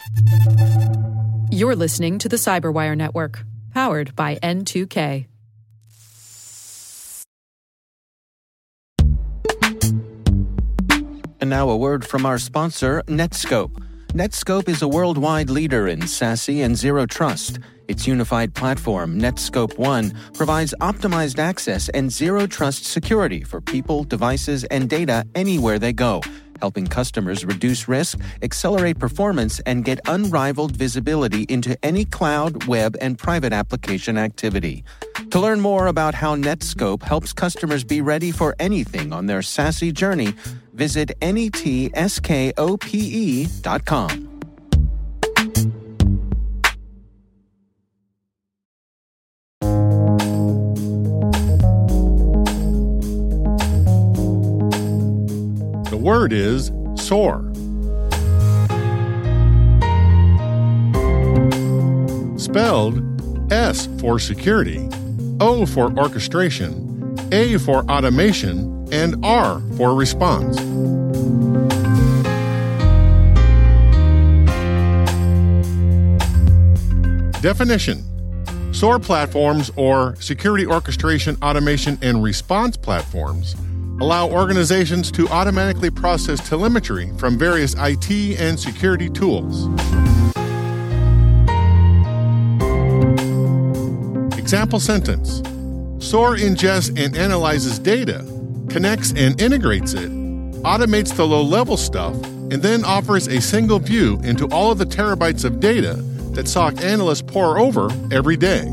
You're listening to the Cyberwire Network, powered by N2K. And now a word from our sponsor, Netskope. Netskope is a worldwide leader in SASE and Zero Trust. Its unified platform, Netskope One, provides optimized access and Zero Trust security for people, devices, and data anywhere they go, helping customers reduce risk, accelerate performance, and get unrivaled visibility into any cloud, web, and private application activity. To learn more about how Netskope helps customers be ready for anything on their SASE journey, visit netskope.com. The word is SOAR. Spelled S for security, O for orchestration, A for automation, and R for response. Definition: SOAR platforms, or security orchestration, automation, and response platforms, allow organizations to automatically process telemetry from various IT and security tools. Example sentence: SOAR ingests and analyzes data, connects and integrates it, automates the low-level stuff, and then offers a single view into all of the terabytes of data that SOC analysts pore over every day.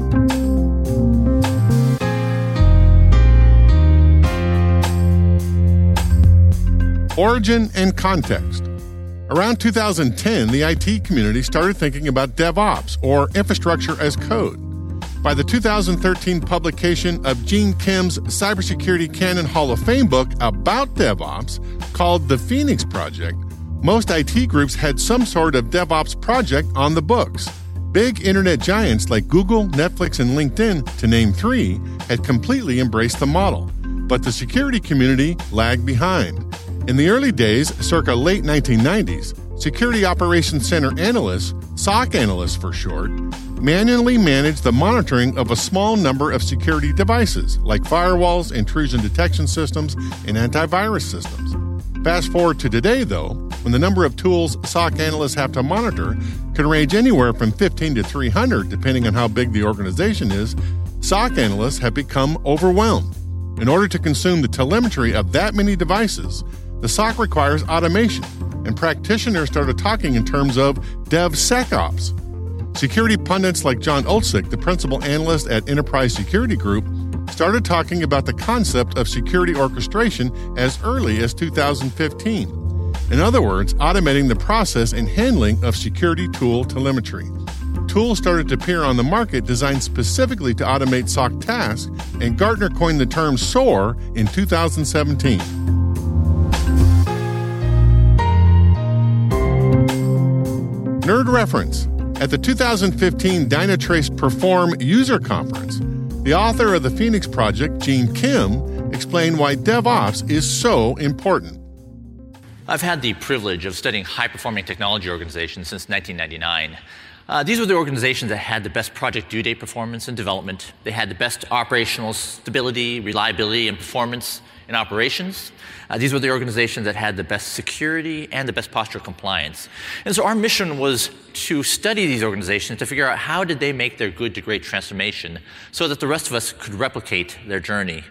Origin and context. Around 2010, the IT community started thinking about DevOps, or infrastructure as code. By the 2013 publication of Gene Kim's Cybersecurity Canon Hall of Fame book about DevOps, called The Phoenix Project, most IT groups had some sort of DevOps project on the books. Big internet giants like Google, Netflix, and LinkedIn, to name three, had completely embraced the model. But the security community lagged behind. In the early days, circa late 1990s, Security Operations Center analysts, SOC analysts for short, manually managed the monitoring of a small number of security devices, like firewalls, intrusion detection systems, and antivirus systems. Fast forward to today, though, when the number of tools SOC analysts have to monitor can range anywhere from 15 to 300, depending on how big the organization is, SOC analysts have become overwhelmed. In order to consume the telemetry of that many devices, the SOC requires automation, and practitioners started talking in terms of DevSecOps. Security pundits like John Olczyk, the principal analyst at Enterprise Security Group, started talking about the concept of security orchestration as early as 2015. In other words, automating the process and handling of security tool telemetry. Tools started to appear on the market designed specifically to automate SOC tasks, and Gartner coined the term SOAR in 2017. Nerd reference. At the 2015 Dynatrace Perform User Conference, the author of the Phoenix Project, Gene Kim, explained why DevOps is so important. I've had the privilege of studying high-performing technology organizations since 1999. These were the organizations that had the best project due date performance and development. They had the best operational stability, reliability, and performance in operations. These were the organizations that had the best security and the best posture compliance. And so our mission was to study these organizations to figure out how did they make their good to great transformation so that the rest of us could replicate their journey.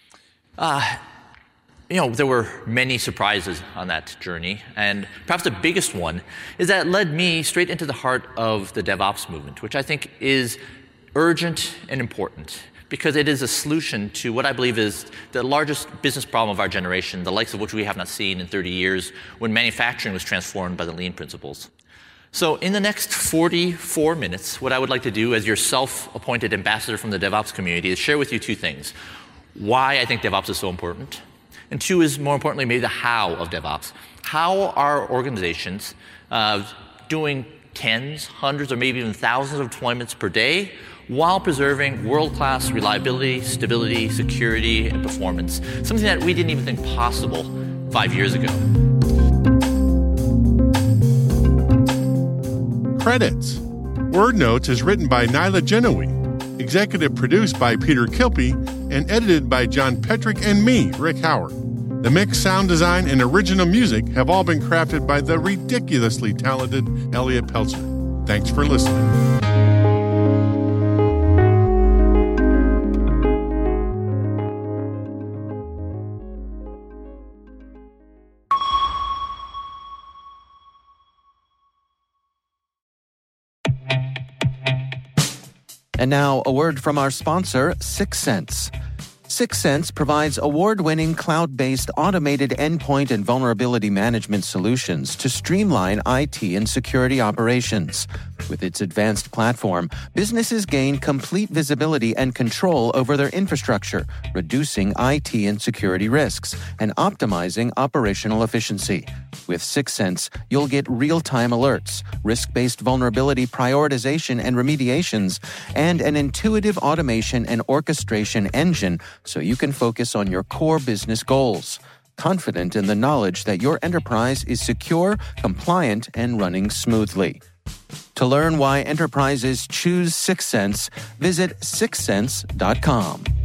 There were many surprises on that journey, and perhaps the biggest one is that it led me straight into the heart of the DevOps movement, which I think is urgent and important because it is a solution to what I believe is the largest business problem of our generation, the likes of which we have not seen in 30 years when manufacturing was transformed by the lean principles. So in the next 44 minutes, what I would like to do as your self-appointed ambassador from the DevOps community is share with you two things. Why I think DevOps is so important, and two is, more importantly, maybe the how of DevOps. How are organizations doing tens, hundreds, or maybe even thousands of deployments per day while preserving world-class reliability, stability, security, and performance, something that we didn't even think possible 5 years ago. Credits. Word Notes is written by Nyla Genoe, executive produced by Peter Kilpie, and edited by John Petrick and me, Rick Howard. The mix, sound design, and original music have all been crafted by the ridiculously talented Elliot Peltzner. Thanks for listening. And now, a word from our sponsor, Syxsense. Syxsense provides award-winning cloud-based automated endpoint and vulnerability management solutions to streamline IT and security operations. With its advanced platform, businesses gain complete visibility and control over their infrastructure, reducing IT and security risks and optimizing operational efficiency. With Syxsense, you'll get real-time alerts, risk-based vulnerability prioritization and remediations, and an intuitive automation and orchestration engine so you can focus on your core business goals, confident in the knowledge that your enterprise is secure, compliant, and running smoothly. To learn why enterprises choose Syxsense, visit syxsense.com.